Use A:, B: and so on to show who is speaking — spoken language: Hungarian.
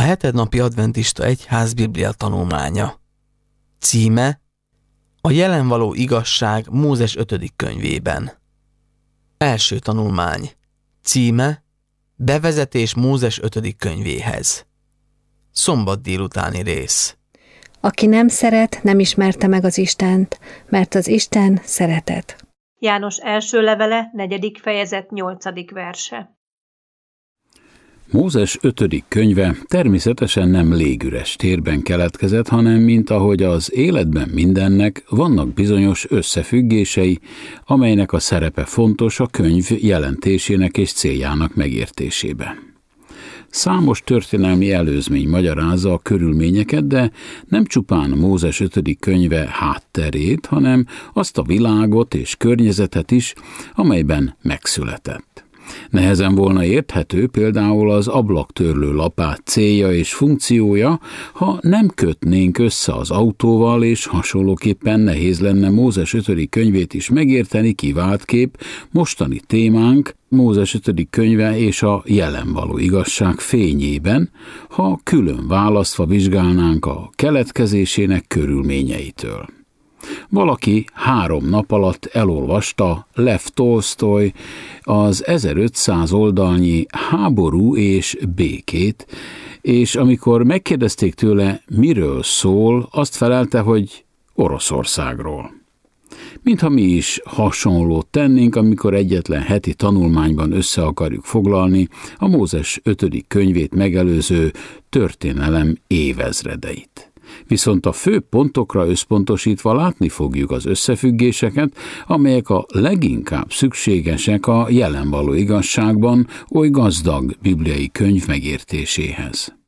A: hetednapi adventista egyház Biblia tanulmánya. Címe: A jelen való igazság Mózes 5. könyvében. Első tanulmány. Címe: Bevezetés Mózes 5. könyvéhez. Szombat délutáni rész.
B: Aki nem szeret, nem ismerte meg az Istent, mert az Isten szeretet.
C: János első levele, 4. fejezet, 8. verse.
D: Mózes 5. könyve természetesen nem légüres térben keletkezett, hanem mint ahogy az életben mindennek vannak bizonyos összefüggései, amelynek a szerepe fontos a könyv jelentésének és céljának megértésében. Számos történelmi előzmény magyarázza a körülményeket, de nem csupán Mózes 5. könyve hátterét, hanem azt a világot és környezetet is, amelyben megszületett. Nehezen volna érthető például az ablaktörlő lapát célja és funkciója, ha nem kötnénk össze az autóval, és hasonlóképpen nehéz lenne Mózes 5. könyvét is megérteni kiváltképp mostani témánk, Mózes 5. könyve és a jelen való igazság fényében, ha külön választva vizsgálnánk a keletkezésének körülményeitől. Valaki 3 nap alatt elolvasta Lev Tolsztoj az 1500 oldalnyi Háború és békét, és amikor megkérdezték tőle, miről szól, azt felelte, hogy Oroszországról. Mintha mi is hasonlót tennénk, amikor egyetlen heti tanulmányban össze akarjuk foglalni a Mózes 5. könyvét megelőző történelem évezredeit. Viszont a fő pontokra összpontosítva látni fogjuk az összefüggéseket, amelyek a leginkább szükségesek a jelen való igazságban oly gazdag bibliai könyv megértéséhez.